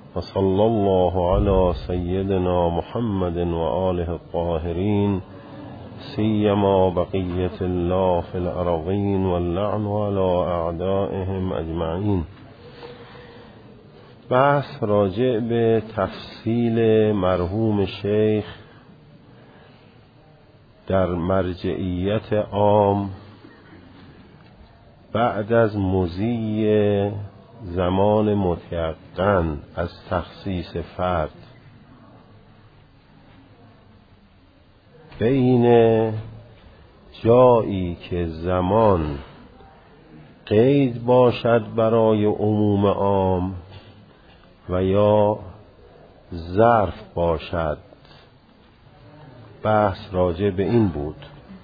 وصلى الله على سيدنا محمد وآله الطاهرين سيما بقية الله في الأرضين واللعن على أعدائهم أجمعين. بحث راجع به تفصیل مرحوم شیخ در مرجعیت عام بعد از مضی زمان متیقن از تخصیص فرد بین جایی که زمان قید باشد برای عموم عام و یا ظرف باشد. بحث راجع به این بود.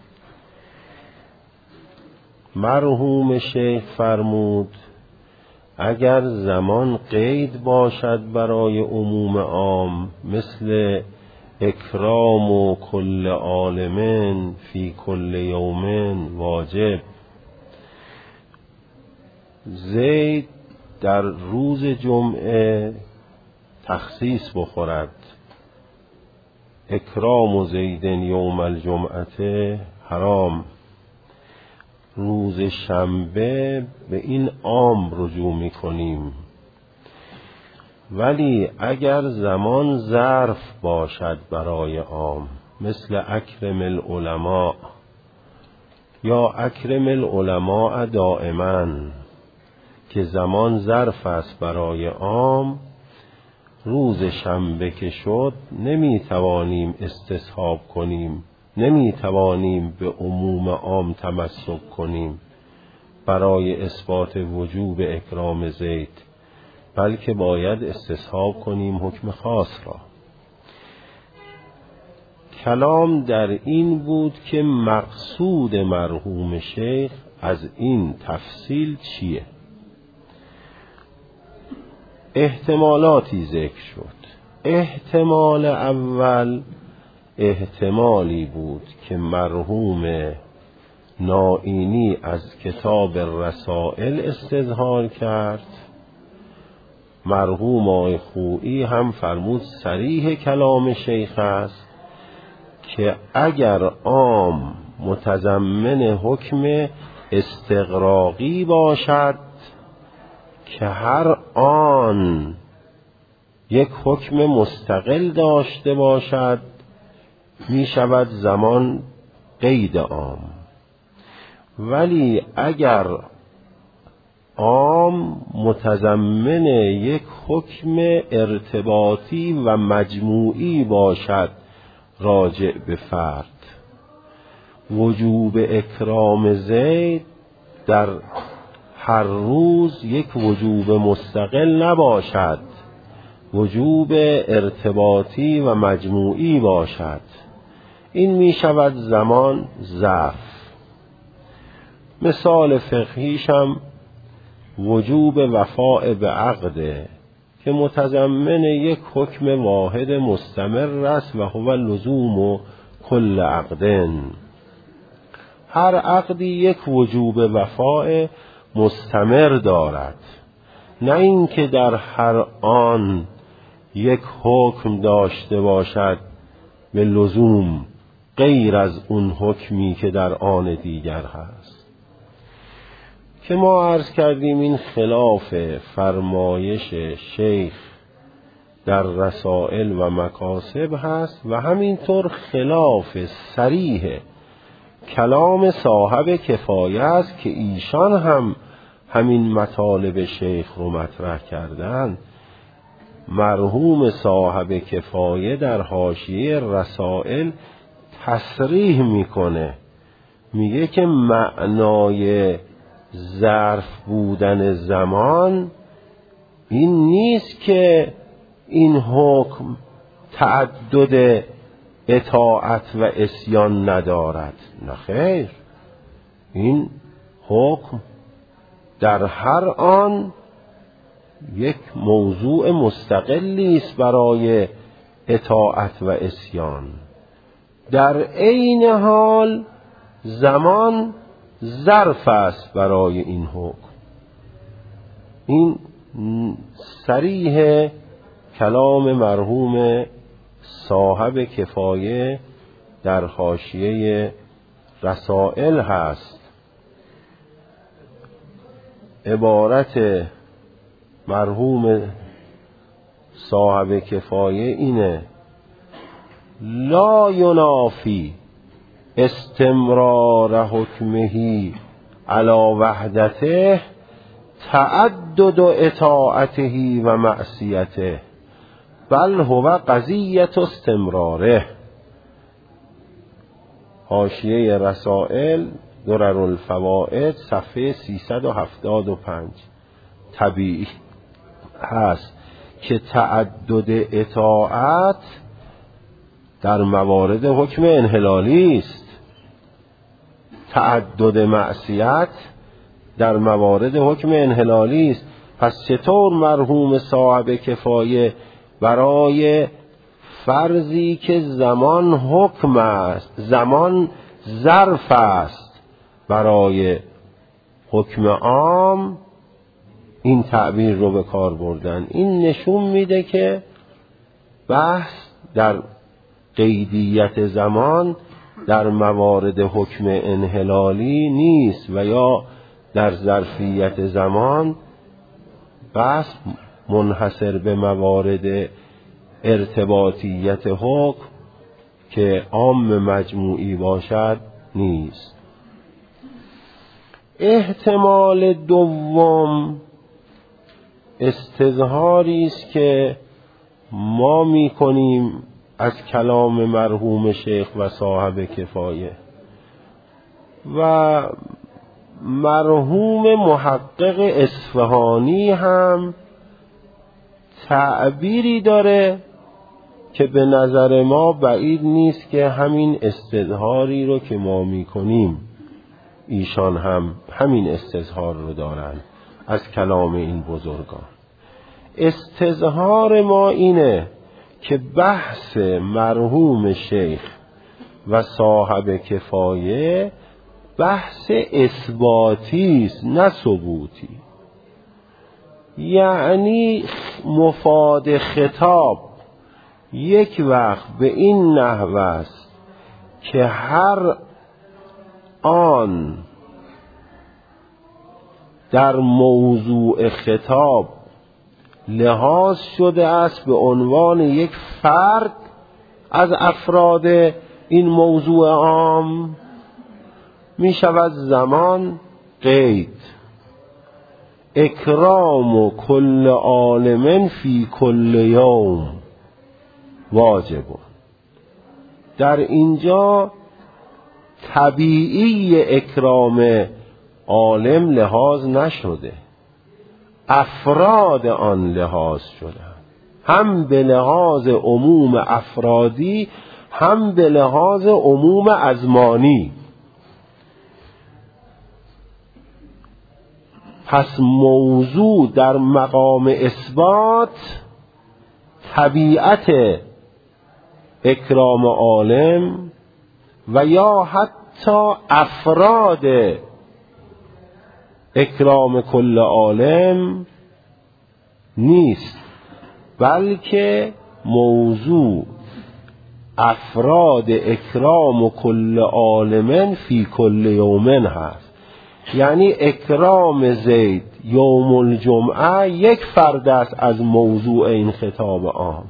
مرحوم شیخ فرمود اگر زمان قید باشد برای عموم عام مثل اکرام و کل عالم فی کل یوم واجب، زید در روز جمعه تخصیص بخورد، اکرام زید یوم الجمعه حرام، روز شنبه به این عام رجوع می کنیم. ولی اگر زمان ظرف باشد برای عام مثل اکرم العلماء یا اکرم العلماء دائما که زمان ظرف است برای عام، روز شنبه که شد نمی توانیم استصحاب کنیم، نمی توانیم به عموم عام تمسک کنیم برای اثبات وجوب اکرام زید، بلکه باید استصحاب کنیم حکم خاص را. کلام در این بود که مقصود مرحوم شیخ از این تفصیل چیه. احتمالاتی ذکر شد. احتمال اول احتمالی بود که مرحوم نائینی از کتاب رسائل استظهار کرد. مرحوم آقای خویی هم فرمود صریح کلام شیخ است که اگر عام متضمن حکم استغراقی باشد که هر آن یک حکم مستقل داشته باشد می شود زمان قید عام. ولی اگر عام متضمن یک حکم ارتباطی و مجموعی باشد راجع به فرد، وجوب اکرام زید در هر روز یک وجوب مستقل نباشد، وجوب ارتباطی و مجموعی باشد، این می شود زمان ظرف. مثال فقهیشم وجوب وفاء به عقده که متضمن یک حکم واحد مستمر است و هو لزوم کل عقدن. هر عقدی یک وجوب وفاء مستمر دارد، نه اینکه در هر آن یک حکم داشته باشد به لزوم غیر از اون حکمی که در آن دیگر هست. که ما عرض کردیم این خلاف فرمایش شیخ در رسائل و مکاسب هست و همینطور خلاف صریح کلام صاحب کفایه است که ایشان هم همین مطالب شیخ رو مطرح کردن. مرحوم صاحب کفایه در حاشیه رسائل تصریح میکنه، میگه که معنای ظرف بودن زمان این نیست که این حکم تعدد اطاعت و عصیان ندارد، نه خیر، این حکم در هر آن یک موضوع مستقلی است برای اطاعت و عصیان. در عین حال زمان ظرف است برای این حکم. این صریح کلام مرحوم صاحب کفایه در حاشیه رسائل هست. عبارت مرحوم صاحب کفایه اینه: لا ینافی استمرار حکمه علی وحدته تعدد اطاعته و معصیته بل هو قضیة استمراره. حاشیه رسائل درر الفوائد صفحه 375. طبیعی هست که تعدد اطاعت در موارد حکم انحلالی است، تعدد معصیت در موارد حکم انحلالی است. پس چطور مرحوم صاحب کفایه برای فرضی که زمان حکم است، زمان ظرف است، برای حکم عام این تعبیر رو به کار بردن؟ این نشون میده که بحث در قیدیت زمان در موارد حکم انحلالی نیست و یا در ظرفیت زمان بحث منحصر به موارد ارتباطیت حکم که عام مجموعی باشد نیست. احتمال دوم استظهاری است که ما می‌کنیم از کلام مرحوم شیخ و صاحب کفایه و مرحوم محقق اصفهانی هم تعبیری داره که به نظر ما بعید نیست که همین استظهاری رو که ما میکنیم ایشان هم همین استظهار رو دارن از کلام این بزرگان. استظهار ما اینه که بحث مرحوم شیخ و صاحب کفایه بحث اثباتی است نه ثبوتی. یعنی مفاد خطاب یک وقت به این نحو است که هر آن در موضوع خطاب لحاظ شده است به عنوان یک فرد از افراد این موضوع عام، می شود زمان قید. اکرام کل عالم فی کل یوم واجب. در اینجا طبیعی اکرام عالم لحاظ نشده، افراد آن لحاظ شده، هم به لحاظ عموم افرادی هم به لحاظ عموم ازمانی. پس موضوع در مقام اثبات طبیعت اکرام عالم و یا حتی افراد اکرام کل عالم نیست، بلکه موضوع افراد اکرام کل عالم فی کل یومن هست. یعنی اکرام زید یوم الجمعه یک فرد است از موضوع این خطاب عام،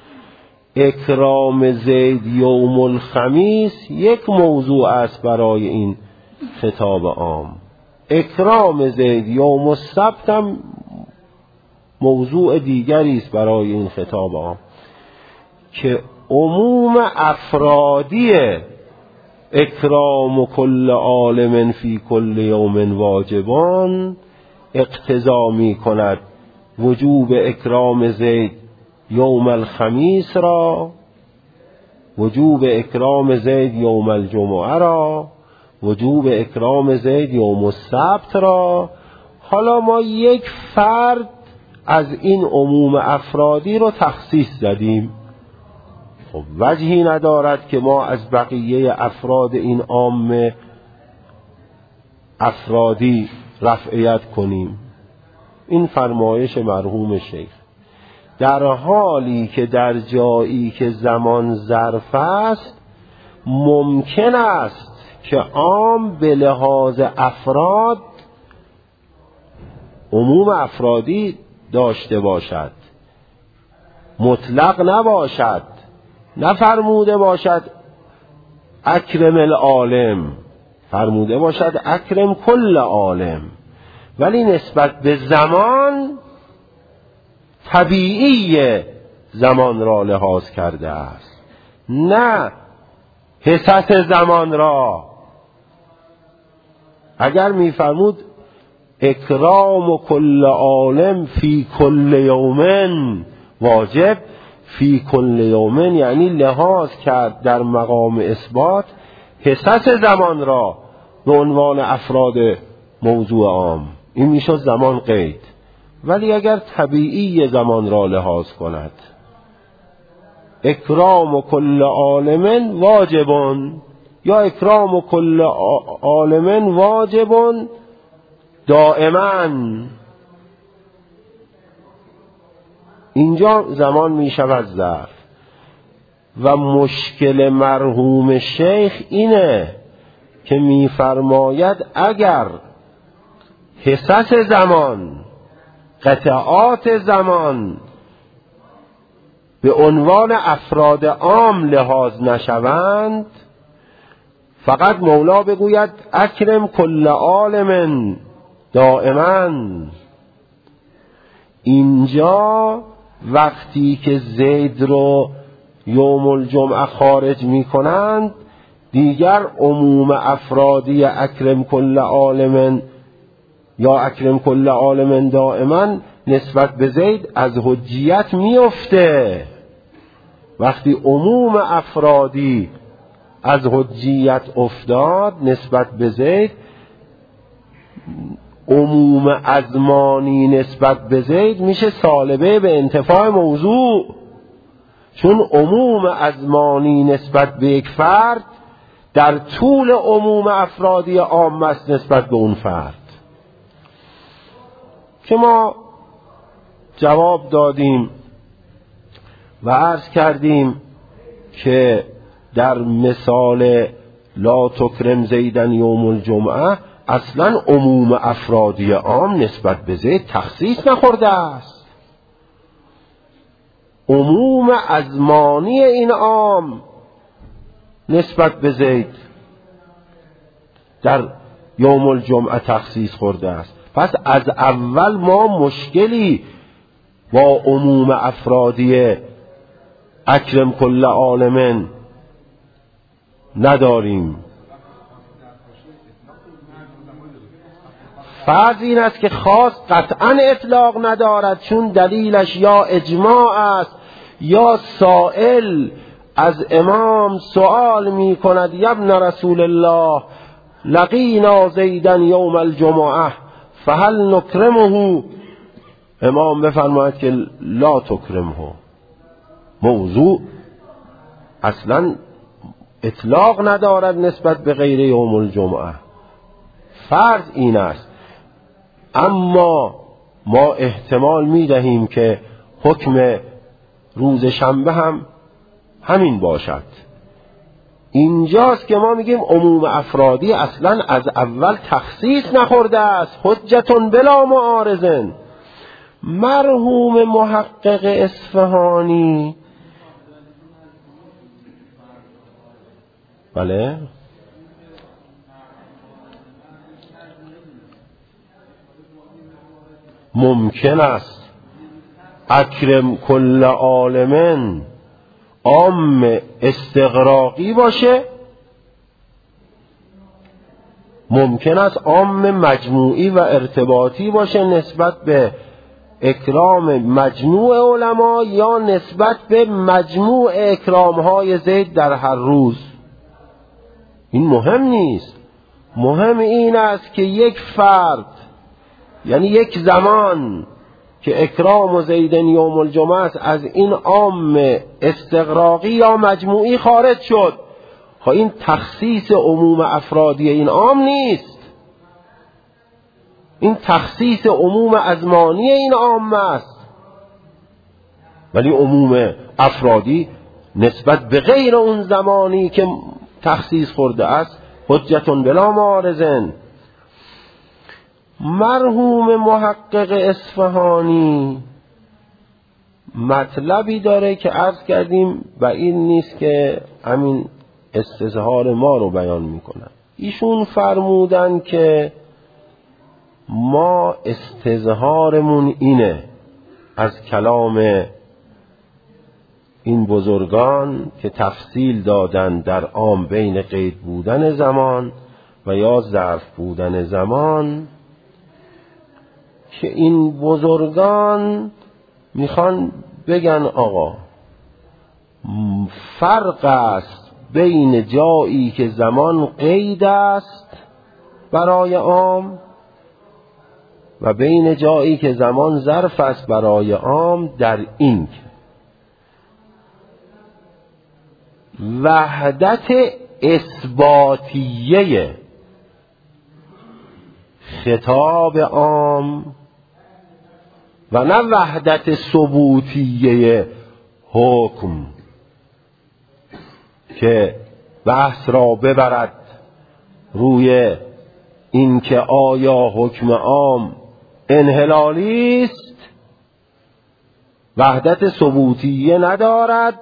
اکرام زید یوم الخمیس یک موضوع است برای این خطاب عام، اکرام زید یوم السبت هم موضوع دیگری است برای این خطاب عام، که عموم افرادی اکرام کل عالم فی کل یوم واجبان اقتضا می کند وجوب اکرام زید یوم الخمیس را، وجوب اکرام زید یوم الجمعه را، وجوب اکرام زید یوم السبت را. حالا ما یک فرد از این عموم افرادی رو تخصیص زدیم، خب وجهی ندارد که ما از بقیه افراد این عام افرادی رفعیت کنیم. این فرمایش مرحوم شیخ. در حالی که در جایی که زمان ظرف است ممکن است که عام به لحاظ افراد عموم افرادی داشته باشد، مطلق نباشد، نفرموده باشد اکرم العالم، فرموده باشد اکرم کل عالم، ولی نسبت به زمان طبیعی زمان را لحاظ کرده است، نه حسس زمان را. اگر می‌فرمود اکرام کل عالم فی کل یوم واجب، فی کل یوم یعنی لحاظ کرد در مقام اثبات حسس زمان را به عنوان افراد موضوع عام، این میشد زمان قید. ولی اگر طبیعی زمان را لحاظ کند اکرام کل عالم واجبون یا اکرام کل عالم واجبون دائما، اینجا زمان می شود ظرف. و مشکل مرحوم شیخ اینه که می فرماید اگر حسس زمان، قطعات زمان به عنوان افراد عام لحاظ نشوند، فقط مولا بگوید اکرم کل عالم دائما. اینجا وقتی که زید رو یوم الجمعه خارج می کنند دیگر عموم افرادی اکرم کل عالم یا اکرم کل عالم دائما نسبت به زید از حجیت می افته. وقتی عموم افرادی از حجیت افتاد نسبت به زید، عموم ازمانی نسبت به زید میشه سالبه به انتفاع موضوع، چون عموم ازمانی نسبت به یک فرد در طول عموم افرادی عام است نسبت به اون فرد. که ما جواب دادیم و عرض کردیم که در مثال لا تکرم زیدن یوم الجمعه اصلا عموم افرادی عام نسبت به زید تخصیص نخورده است. عموم ازمانی این عام نسبت به زید در یوم الجمعه تخصیص خورده است. پس از اول ما مشکلی با عموم افرادی اکرم کل عالم نداریم. فرض این است که خاص قطعا اطلاق ندارد، چون دلیلش یا اجماع است یا سائل از امام سوال می کند یا ابن رسول الله لقینا زیدن یوم الجمعه فهل نکرمه، امام بفرماید که لا تکرمه. موضوع اصلا اطلاق ندارد نسبت به غیر یوم الجمعه. فرض این است، اما ما احتمال می دهیم که حکم روز شنبه هم همین باشد. اینجاست که ما میگیم عموم افرادی اصلا از اول تخصیص نخورده است، حجتون بلا معارضن. مرحوم محقق اصفهانی، بله، ممکن است اکرم کل عالم عام استغراقی باشه، ممکن است عام مجموعی و ارتباطی باشه نسبت به اکرام مجموع علما یا نسبت به مجموع اکرامهای زید در هر روز. این مهم نیست. مهم این است که یک فرد، یعنی یک زمان که اکرام زیدن یوم الجمعه است، از این عام استغراقی یا مجموعی خارج شد. خب این تخصیص عموم افرادی این عام نیست، این تخصیص عموم ازمانی این عام است. ولی عموم افرادی نسبت به غیر اون زمانی که تخصیص خورده است حجتون بلا معارضن. مرحوم محقق اصفهانی مطلبی داره که عرض کردیم و این نیست که همین استظهار ما رو بیان میکنن. ایشون فرمودن که ما استظهارمون اینه از کلام این بزرگان که تفصیل دادن در عام بین قید بودن زمان و یا ظرف بودن زمان، که این بزرگان میخوان بگن آقا فرق است بین جایی که زمان قید است برای عام و بین جایی که زمان ظرف است برای عام، در این وحدت اثباتیه خطاب عام و نه وحدت ثبوتیه حکم که بحث را ببرد روی اینکه آیا حکم عام انحلالی است، وحدت ثبوتیه ندارد،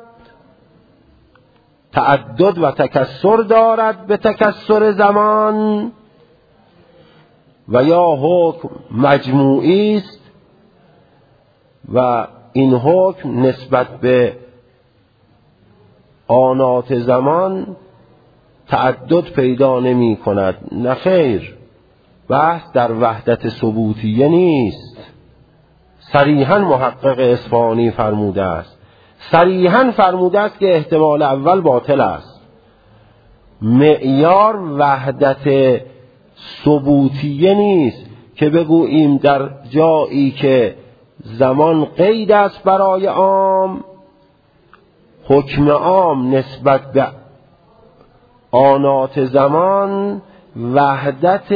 تعدد و تکسر دارد به تکسر زمان، و یا حکم مجموعی است و این حکم نسبت به آنات زمان تعدد پیدا نمی کند. نه خیر، بحث در وحدت ثبوتیه نیست. صریحاً محقق اصفهانی فرموده است، صریحاً فرموده است که احتمال اول باطل است. معیار وحدت ثبوتیه نیست که بگوییم در جایی که زمان قید است برای عام، حکم عام نسبت به آنات زمان وحدت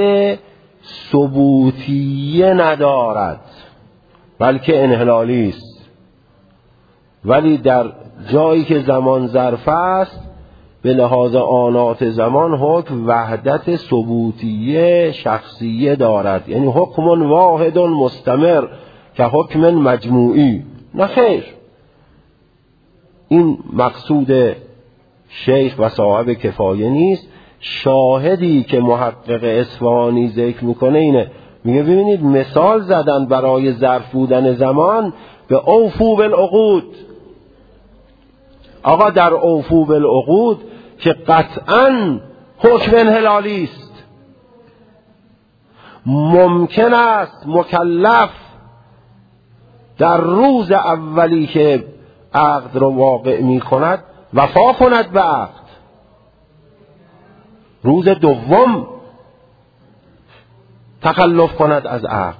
ثبوتیه ندارد بلکه انحلالی است. ولی در جایی که زمان ظرف است به لحاظ آنات زمان حکم وحدت ثبوتیه شخصیه دارد، یعنی حکم واحد مستمر که حکم مجموعی. نه خیر، این مقصود شیخ و صاحب کفایه نیست. شاهدی که محقق اصفهانی ذکر میکنه اینه، میگه ببینید مثال زدن برای ظرف بودن زمان به اوفو بالعقود. آقا در اوفو بالعقود که قطعاً حکم انحلالی است، ممکن است مکلف در روز اولی که عقد رو واقع می کند وفا کند به عقد، روز دوم تخلف کند از عقد.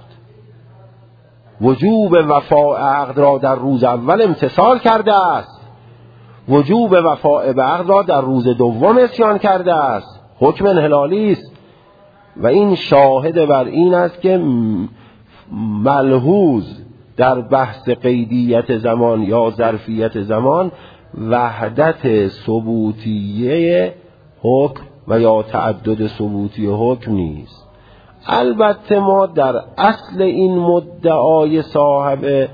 وجوب وفا عقد را در روز اول امتثال کرده است، وجوب وفا به عقد را در روز دوم عصیان کرده است، حکم انحلالی است. و این شاهد بر این است که ملحوظ در بحث قیدیت زمان یا ظرفیت زمان وحدت ثبوتیه حکم و یا تعدد ثبوتی حکم نیست. البته ما در اصل این مدعای صاحب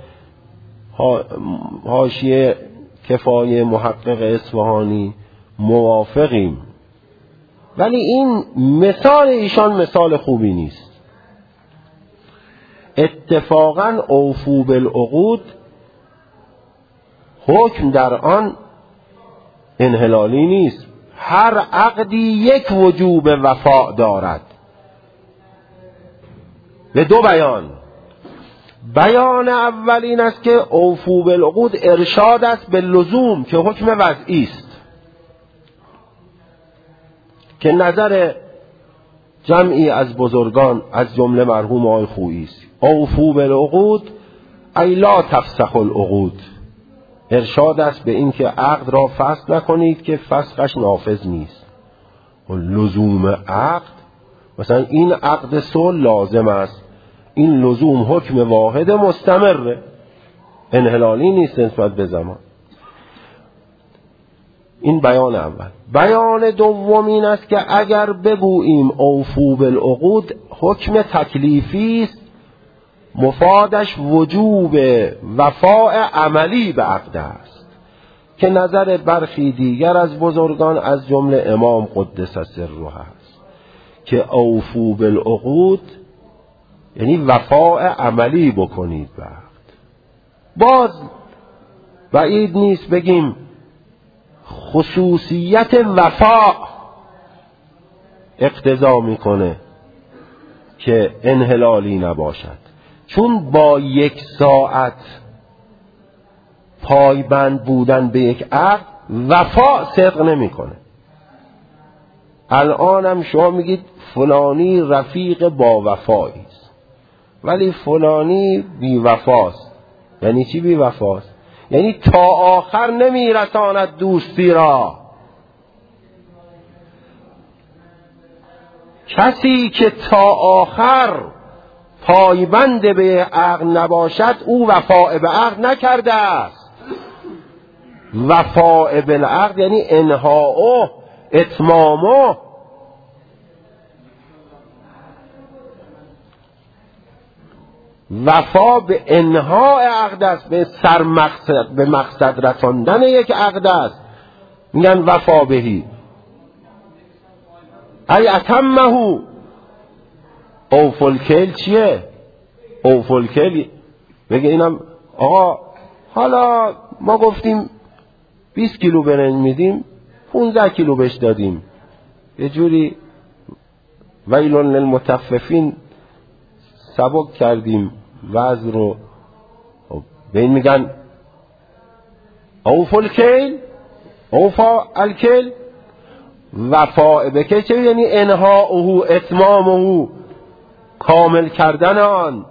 حاشیه کفایه محقق اصفهانی موافقیم، ولی این مثال ایشان مثال خوبی نیست. اتفاقاً اوفو بالعقود حکم در آن انحلالی نیست. هر عقدی یک وجوب وفا دارد به دو بیان. بیان اول این است که اوفو بالعقود ارشاد است به لزوم که حکم وضعی است، که نظر جمعی از بزرگان از جمله مرحوم آقای خویی است. اوفو بالعقود ای لا تفسخ العقود، ارشاد است به این که عقد را فسخ نکنید که فسخش نافذ نیست. و لزوم عقد مثلا این عقد صلح لازم است، این لزوم حکم واحد مستمره، انحلالی نیست نسبت به زمان. این بیان اول. بیان دوم این است که اگر بگوییم اوفو بالعقود حکم تکلیفی است، مفادش وجوب وفاء عملی به عقد است که نظر برخی دیگر از بزرگان از جمله امام قدس سره است که اوفو بالعقود یعنی وفاء عملی بکنید به عقد. باز بعید نیست بگیم خصوصیت وفا اقتضا میکنه که انحلالی نباشد، چون با 1 ساعت پایبند بودن به یک عقد وفا صدق نمیکنه. الانم شما میگید فلانی رفیق با وفایی است، ولی فلانی بی وفاست. یعنی چی بی وفاست؟ یعنی تا آخر نمیرساند دوستی را. کسی که تا آخر پایبند به عقد نباشد او وفاء به عقد نکرده است. وفاء بالعقد یعنی انهاء اتمامه. وفا به انهاء عقد است، به مقصد رساندن یک عقد است. میگن وفا بهی ای اتمه. اوفو الکیل چیه؟ اوفو الکیل بگه اینم آقا حالا ما گفتیم 20 کیلو برنج میدیم 15 کیلو بهش دادیم، یه جوری ویل للمطففین سبک کردیم وزن رو. به این میگن اوفو الکیل، اوفا الکیل. وفاء بکیل چه یعنی انهاؤه اتمامه، کامل کردن آن.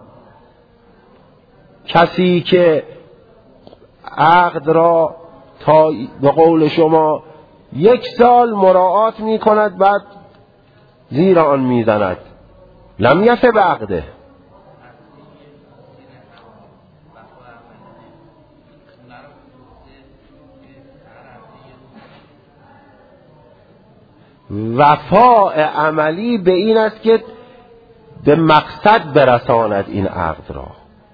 کسی که عقد را تا به قول شما 1 سال مراعات می کند بعد زیر آن می زند، لم یفه به عقده. وفاء عملی به این است که به مقصد برساند این عقد را.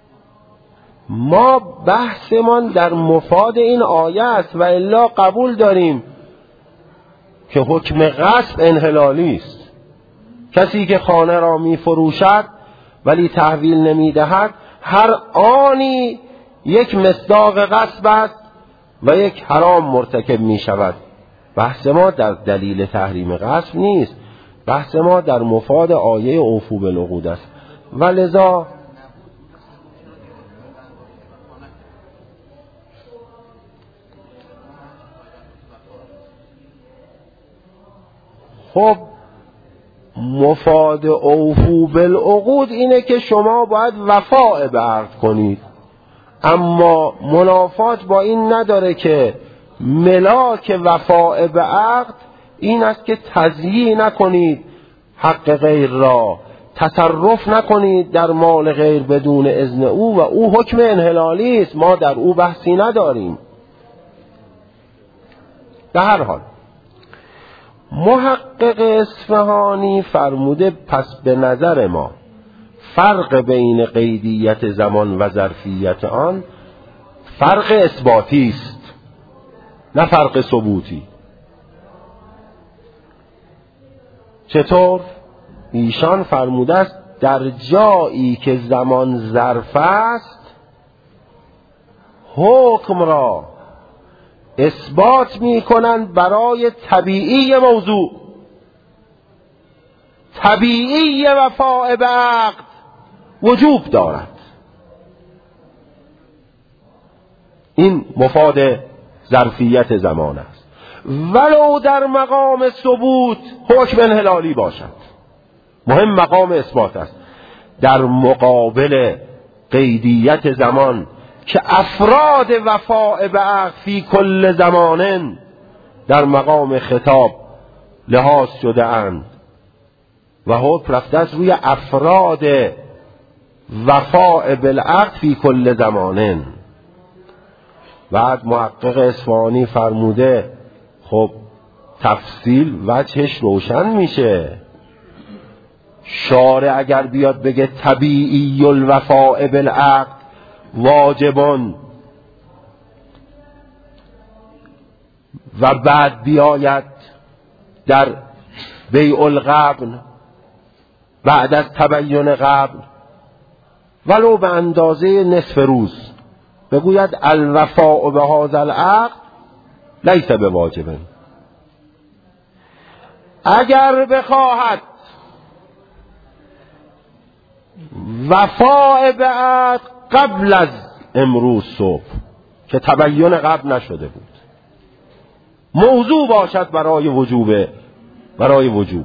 ما بحثمان در مفاد این آیه است و الا قبول داریم که حکم غصب انحلالی است. کسی که خانه را می فروشد ولی تحویل نمی دهد هر آنی یک مصداق غصب است و یک حرام مرتکب می شود. بحث ما در دلیل تحریم غصب نیست، بحث ما در مفاد آیه اوفو بالعقود است. ولذا خب مفاد اوفو بالعقود اینه که شما باید وفاء به عقد کنید، اما منافات با این نداره که ملاک وفاء به عقد این است که تضییع نکنید حق غیر را، تصرف نکنید در مال غیر بدون اذن او و او حکم انحلالی است. ما در او بحثی نداریم. به هر حال محقق اصفهانی فرموده پس به نظر ما فرق بین قیدیت زمان و ظرفیت آن فرق اثباتی است نه فرق ثبوتی. چطور؟ ایشان فرموده است در جایی که زمان ظرف است حکم را اثبات می کنند برای طبیعی موضوع. طبیعی وفاء به عقد وجوب دارد. این مفاد ظرفیت زمان است، ولو در مقام ثبوت حکم انحلالی باشد. مهم مقام اثبات است. در مقابل قیدیت زمان که افراد وفاء به عقد فی کل زمان در مقام خطاب لحاظ شده اند و حکم رفته است روی افراد وفاء بالعقد فی کل زمان. بعد محقق اصفهانی فرموده خب تفصیل وجهش روشن میشه. شارع اگر بیاد بگه طبیعی الوفاء بالعقد واجبون و بعد بیاید در بیع القبن بعد از تبین قبل ولو به اندازه نصف روز بگوید الوفاء به هذا العقد لیس بواجب، اگر بخواهد وفاء به عقد قبل از امروز صبح که تبین قبل نشده بود موضوع باشد برای وجوب،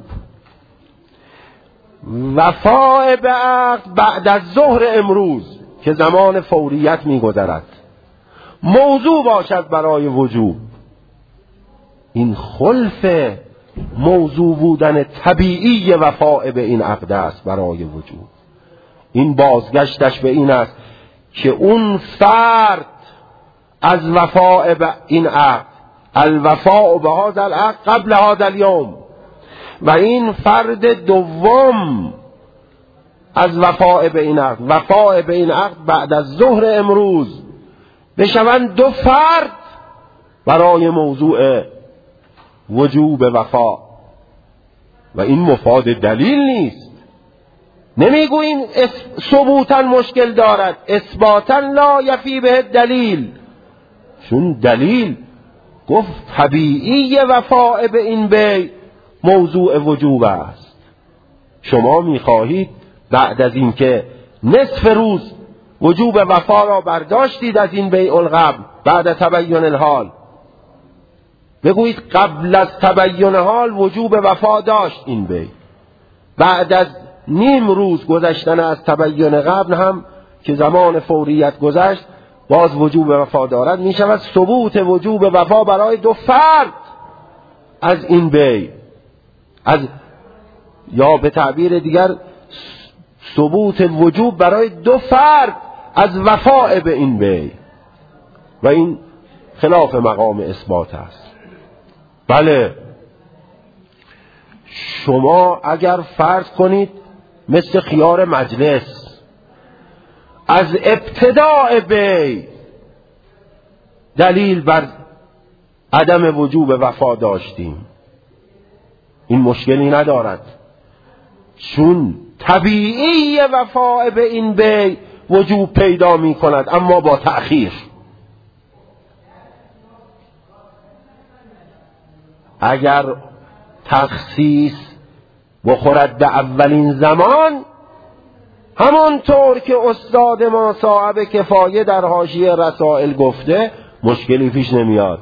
وفاء به عقد بعد از ظهر امروز که زمان فوریت می‌گذرد موضوع باشد برای وجوب. این خلف موضوع بودن طبیعی وفاء به این عقد است برای وجوب. این بازگشتش به این است که اون فرد از وفاء به این عقد الوفاء به هذا العقد قبل هذا اليوم و این فرد دوم از وفاء به این عقد بعد از ظهر امروز بشوند دو فرد برای موضوع وجوب وفا. و این مفاد دلیل نیست. نمیگوییم ثبوتا مشکل دارد، اثباتا لا یفی به دلیل، چون دلیل گفت طبیعی وفاء به این بیع موضوع وجوب است. شما میخواهید بعد از اینکه نصف روز وجوب وفا را برداشتید از این بیع القبل بعد تبین الحال بگویید قبل از تبین حال وجوب وفا داشت این بیع، بعد از نیم روز گذشتن از تبین قبل هم که زمان فوریت گذشت باز وجوب وفا دارد، می شود ثبوت وجوب وفا برای دو فرد از این بیع، یا به تعبیر دیگر ثبوت وجوب برای دو فرد از وفاء به این بیع، و این خلاف مقام اثبات است. بله شما اگر فرض کنید مثل خیار مجلس از ابتداء بیع دلیل بر عدم وجوب وفا داشتیم، این مشکلی ندارد، چون طبیعی وفا به این بیع وجوب پیدا می کند اما با تأخیر. اگر تخصیص بخورد به اولین زمان همانطور که استاد ما صاحب کفایه در حاشیه رسائل گفته مشکلی پیش نمیاد.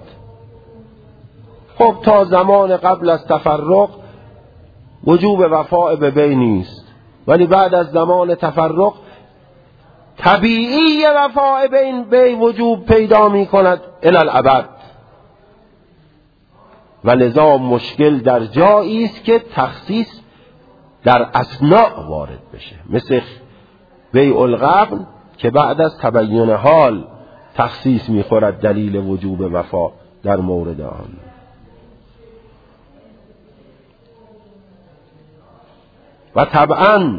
خب تا زمان قبل از تفرق وجوب وفاء به بیع نیست، ولی بعد از زمان تفرق طبیعی وفاء به این بیع وجوب پیدا می کند الی الابد، و لذا مشکل در جایی است که تخصیص در اثناء وارد بشه، مثل بیع القبن که بعد از تبین حال تخصیص می‌خورد دلیل وجوب وفا در مورد آن. و طبعا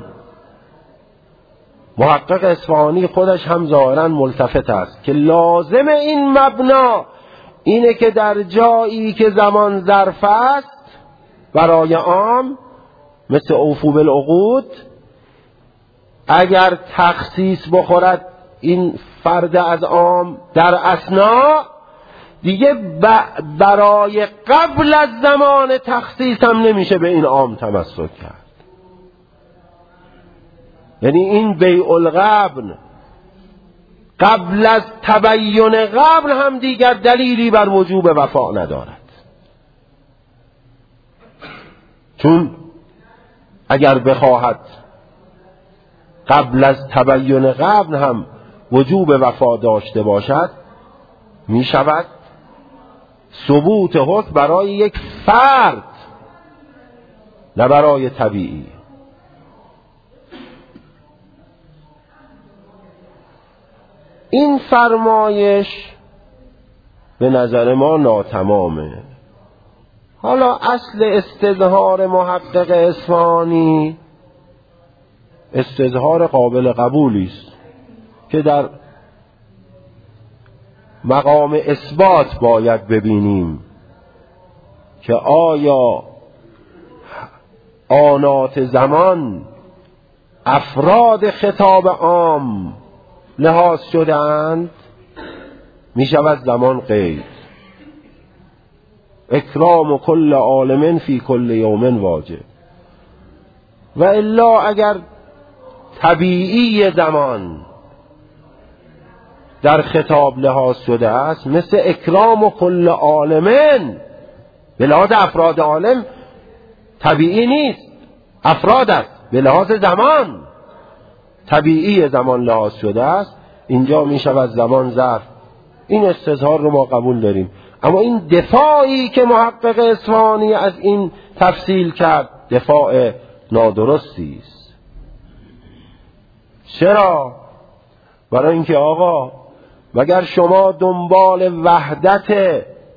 محقق اصفهانی خودش هم ظاهرا ملتفت است که لازم این مبنا اینه که در جایی که زمان ظرف است برای عام مثل اوفو بالعقود، اگر تخصیص بخورد این فرد از عام در اثناء دیگه برای قبل از زمان تخصیص هم نمیشه به این عام تمسک کرد. یعنی این بیع القبن قبل از تبین قبل هم دیگر دلیلی بر وجوب وفا ندارد، چون اگر بخواهد قبل از تبین قبل هم وجوب وفا داشته باشد می شود ثبوت حکم برای یک فرد نه برای طبیعی. این فرمایش به نظر ما ناتمامه. حالا اصل استظهار محقق اصفهانی استظهار قابل قبولی است که در مقام اثبات باید ببینیم که آیا آنات زمان افراد خطاب عام لحاظ شدند. می شود زمان قید. اکرام کل عالم فی کل یوم واجب. و الا اگر طبیعی زمان در خطاب لحاظ شده است، مثل اکرام کل عالمین به لحاظ افراد عالم طبیعی نیست، افراد است. به لحاظ زمان طبیعی زمان لحاظ شده است، اینجا می شود زمان ظرف. این استظهار رو ما قبول داریم. اما این دفاعی که محقق اصفهانی از این تفصیل کرد دفاع نادرستی است. چرا؟ برای اینکه آقا مگر شما دنبال وحدت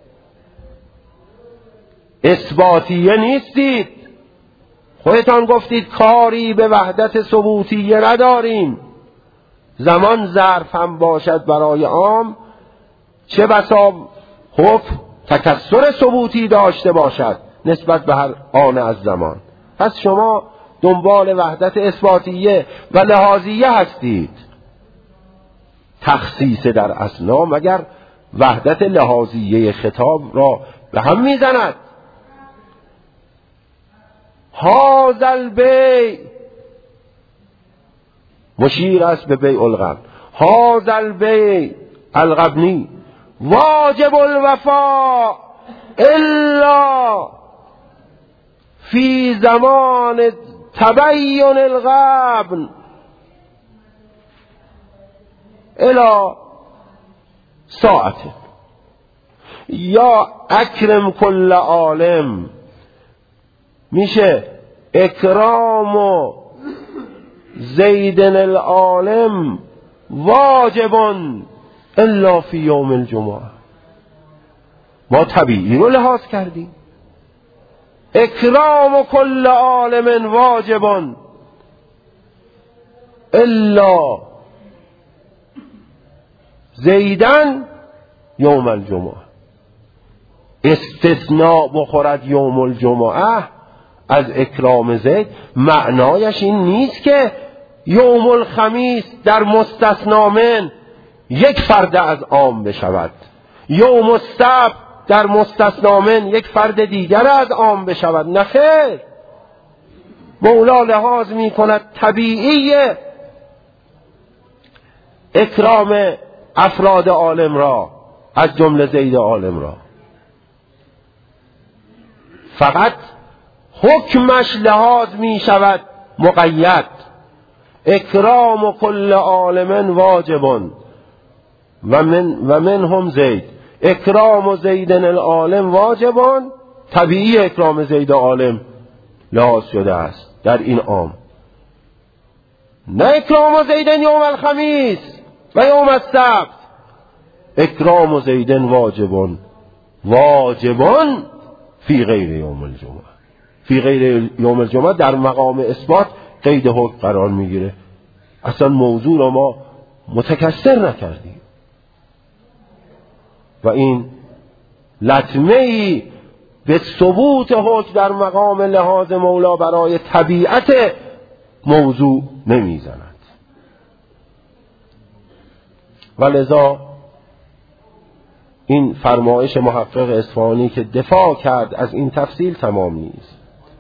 اثباتیه نیستید؟ خودتان گفتید کاری به وحدت ثبوتیه نداریم. زمان ظرف هم باشد برای عام، چه بسا حکم تکثر ثبوتی داشته باشد نسبت به هر آن از زمان. پس شما دنبال وحدت اثباتیه و لحاظیه هستید. تخصیص در اسنا مگر وحدت لحاظیه خطاب را به هم میزند؟ هذا البیع مشیر است به بیع الغبن. هذا البیع الغبنی واجب الوفاء الا فی زمان تبین الغبن الا ساعته. یا اکرم کل عالم میشه اکرام و زیدن العالم واجبون الا فی یوم الجمعه. ما طبیعی رو لحاظ کردیم. اکرام کل عالم واجبون الا زیدن یوم الجمعه. استثناء بخورد یوم الجمعه از اکرام زید، معنایش این نیست که یوم الخمیس در مستثنا من یک فرد از عام بشود، یوم السبت در مستثنا من یک فرد دیگر از عام بشود. نه خیر، مولا لحاظ می کند طبیعی اکرام افراد عالم را از جمله زید عالم را، فقط حکمش لحاظ می شود مقید. اکرام کل عالم واجبون و منهم زید. اکرام زیدن العالم واجبون، طبیعی اکرام زید عالم لحاظ شده است در این عام. نه اکرام زیدن یوم الخمیس و یوم السبت. اکرام زیدن واجبون واجبون فی غیر یوم الجمعه. فی غیر یوم الجمعه در مقام اثبات قید حکم قرار میگیره. اصلا موضوع رو ما متکثر نکردیم و این لطمه‌ای به ثبوت حکم در مقام لحاظ مولا برای طبیعت موضوع نمیزند. ولذا این فرمایش محقق اصفهانی که دفاع کرد از این تفصیل تمام نیست.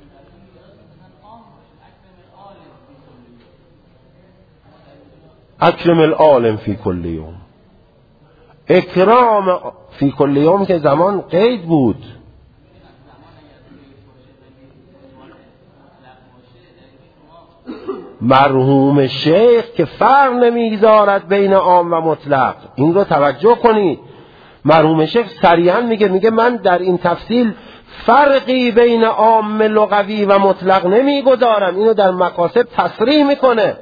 اکرم العالم فی کل یوم. اکرام فی کل یوم که زمان قید بود. مرحوم شیخ که فرق نمیگذارد بین عام و مطلق، این رو توجه کنید. مرحوم شیخ صریحا میگه من در این تفصیل فرقی بین عام لغوی و مطلق نمیگذارم. اینو در مقاصد تصریح میکنه.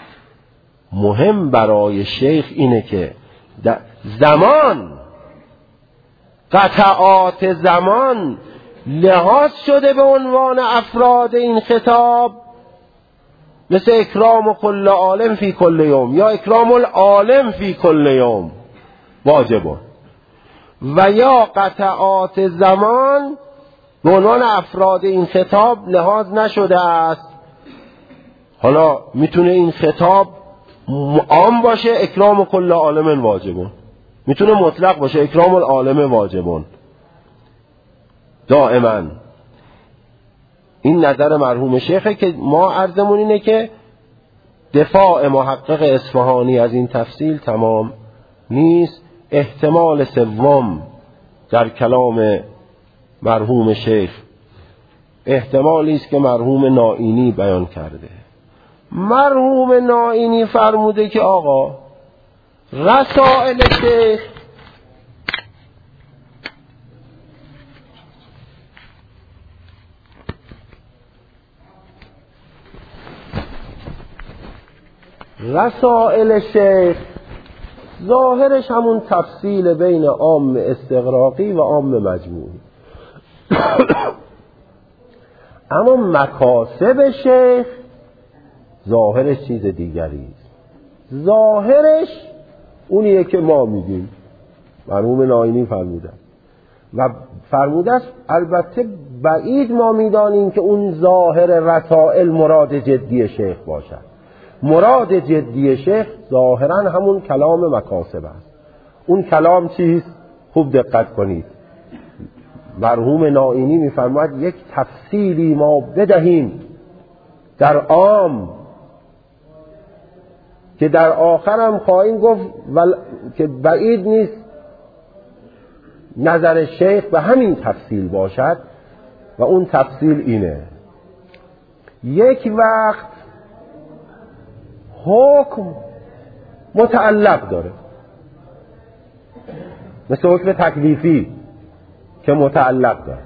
مهم برای شیخ اینه که زمان قطعات زمان لحاظ شده به عنوان افراد این خطاب، مثل اکرام کل عالم فی کل یوم یا اکرام العالم فی کل یوم واجبه، و یا قطعات زمان به عنوان افراد این خطاب لحاظ نشده است. حالا میتونه این خطاب عام باشه اکرام کل عالم واجبون، میتونه مطلق باشه اکرام العالم واجبون. دائما این نظر مرحوم شیخه که ما عرضمون اینه که دفاع محقق اصفهانی از این تفصیل تمام نیست. احتمال سوم در کلام مرحوم شیخ احتمالی است که مرحوم نائینی بیان کرده. مرحوم نائینی فرموده که آقا رسائل شیخ ظاهرش همون تفصیل بین عام استغراقی و عام مجموعی، اما مکاسب شیخ ظاهرش چیز دیگری است. ظاهرش اونیه که ما میگیم مرحوم نائینی فرمودن و فرموده است. البته بعید ما میدانیم که اون ظاهر رسائل مراد جدی شیخ باشد. مراد جدی شیخ ظاهرا همون کلام مکاسب است. اون کلام چیست؟ خوب دقت کنید. مرحوم نائینی میفرماید یک تفصیلی ما بدهیم در عام که در آخرم خواهیم گفت که بعید نیست نظر شیخ به همین تفصیل باشد، و اون تفصیل اینه: یک وقت حکم متعلق داره، مثل حکم تکلیفی که متعلق داره.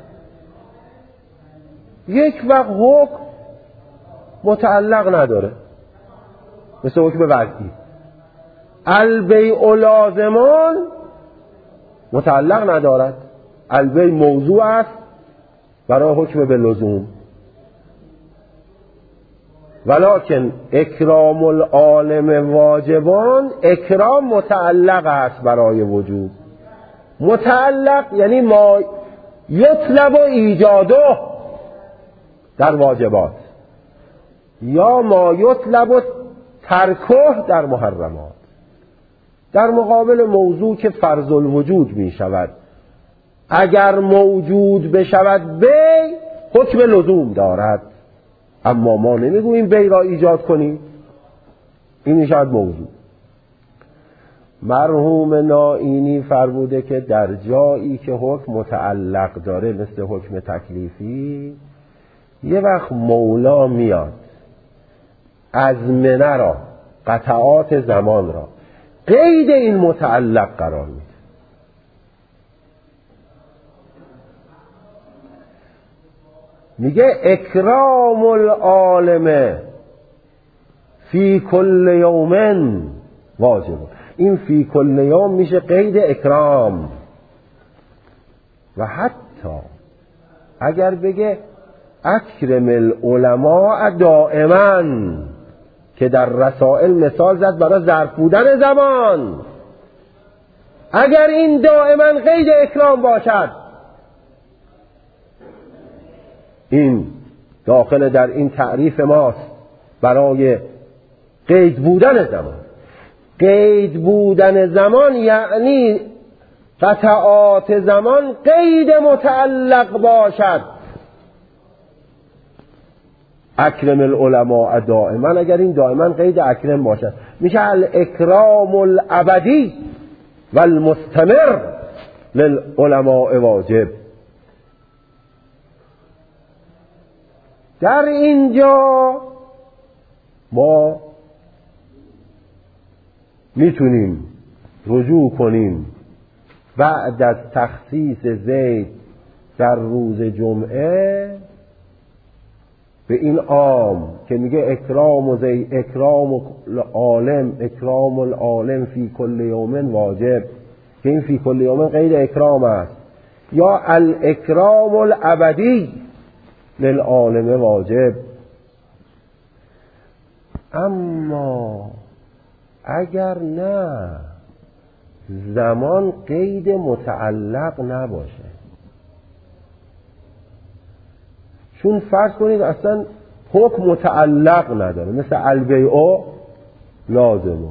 یک وقت حکم متعلق نداره، مثل حکم وضعی. البیع لازمان متعلق ندارد، البیع موضوع است برای حکم به لزوم. ولکن اکرام العالم واجبان، اکرام متعلق است برای وجوب. متعلق یعنی ما یطلب و ایجاده در واجبات، یا ما یطلب و ترکه در محرمات، در مقابل موضوع که فرض الوجود می شود. اگر موجود بشود بی، حکم لزوم دارد، اما ما نمیگوییم بی را ایجاد کنیم. این میشود موضوع. مرحوم نائینی فرموده که در جایی که حکم متعلق داره، مثل حکم تکلیفی، یه وقت مولا میاد ازمنه را، قطعات زمان را قید این متعلق قرار میده. میگه اکرام العالم فی کل یوم واجب. این فی کل یوم میشه قید اکرام. و حتی اگر بگه اکرم العلماء دائما، که در رسائل مثال زد برای ظرف بودن زمان، اگر این دائما قید اکرام باشد، این داخل در این تعریف ماست برای قید بودن زمان. قید بودن زمان یعنی قطعات زمان قید متعلق باشد. اکرم العلماء دائما، اگر این دائما قید اکرم باشد، میشه الاکرام الابدی و المستمر للعلماء واجب. در اینجا ما میتونیم رجوع کنیم بعد از تخصیص زید در روز جمعه به این عام که میگه اکرام زید، اکرام العالم، اکرام العالم فی کل یوم واجب، که این فی کل یوم قید اکرام است. یا الاکرام الابدی للعالم واجب. اما اگر نه زمان قید متعلق نباشه، چون فرض کنید اصلا حکم متعلق نداره، مثل البیع لازمه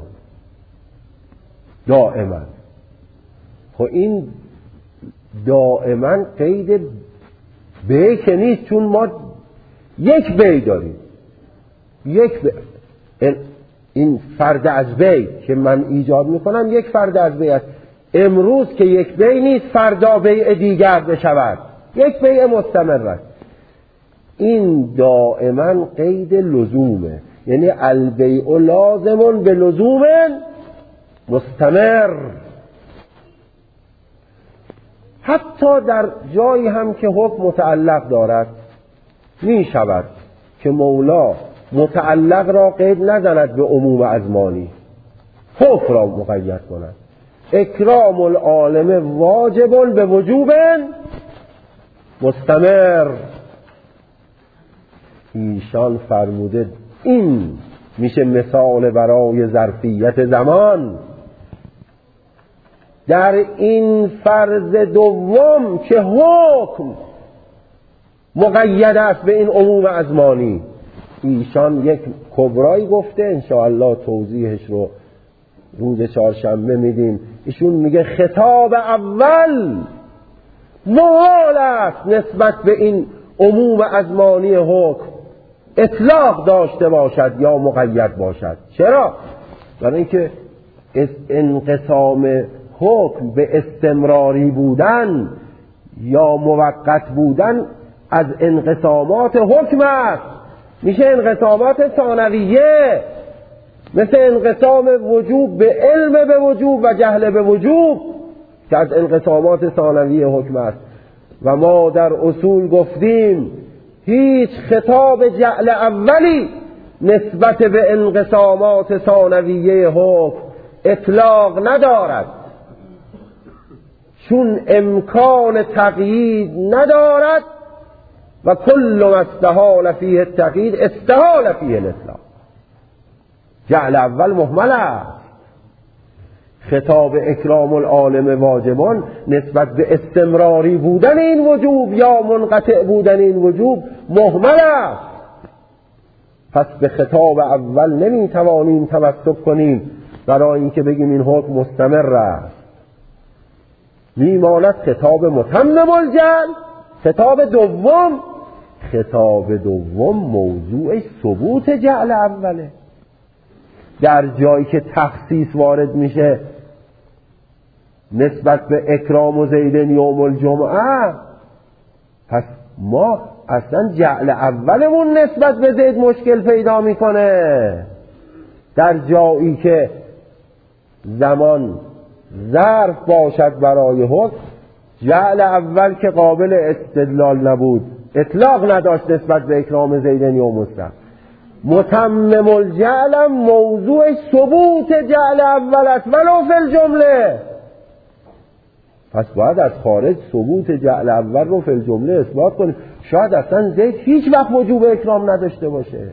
دائما، خب این دائما قید بیع که نیست، چون ما یک بیع داریم، این فرد از بیع که من ایجاد میکنم یک فرد از بیع است. امروز که یک بیع نیست، فردا بیع دیگر بشود، یک بیع مستمر است. این دائما قید لزومه، یعنی البیع لازمون به لزوم مستمر. حتی در جایی هم که حکم متعلق دارد می شود که مولا متعلق را قید نزند به عموم ازمانی، حکم را مقید کند. اکرام العالم واجب به وجوب مستمر. ایشان فرموده این میشه مثال برای ظرفیت زمان. در این فرض دوم که حکم مقید است به این عموم ازمانی، ایشان یک کبرایی گفته، انشاءالله توضیحش رو روز چهارشنبه میدیم. ایشون میگه خطاب اول محال است نسبت به این عموم ازمانی حکم اطلاق داشته باشد یا مقید باشد. چرا؟ برای اینکه انقسام حکم به استمراری بودن یا موقت بودن از انقسامات حکم است. میشه انقسامات ثانویه، مثل انقسام وجوب به علم به وجوب و جهل به وجوب که از انقسامات ثانویه حکم است. و ما در اصول گفتیم هیچ خطاب جعل اولی نسبت به انقسامات ثانویه حکم اطلاق ندارد، چون امکان تقیید ندارد و کل ما استحال فیه التقیید استحال فیه الاطلاق. جعل اول مهمل است. خطاب اکرام العالم واجبان نسبت به استمراری بودن این وجوب یا منقطع بودن این وجوب مهمل است. پس به خطاب اول نمیتوانیم تمسک کنیم برای اینکه بگیم این حکم مستمر است. میماند خطاب متمم الجعل. خطاب دوم موضوع ثبوت جعل اوله. در جایی که تخصیص وارد میشه نسبت به اکرام و زیدن یوم الجمعه، پس ما اصلا جعل اولمون نسبت به زید مشکل پیدا میکنه. در جایی که زمان ظرف باشد برای حکم، جعل اول که قابل استدلال نبود، اطلاق نداشت نسبت به اکرام زیدن یوم الجمعه. متمم الجعل موضوع ثبوت جعل اول است ولو فی الجمله. پس باید از خارج ثبوت جعل اول رو فی الجمله اثبات کنیم. شاید اصلا زید هیچ وقت وجوب اکرام نداشته باشه،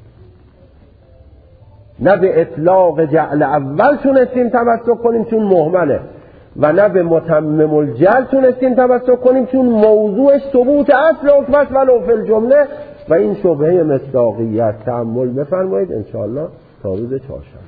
نه به اطلاق جعل اول تونستیم تمسک کنیم چون مهمله، و نه به متمم الجعل تونستیم تمسک کنیم چون موضوعش ثبوت اصل حکم است ولو فی الجمله. و این شبهه مصداقیت تأمل بفرمایید انشاءالله تا روز چهارشنبه.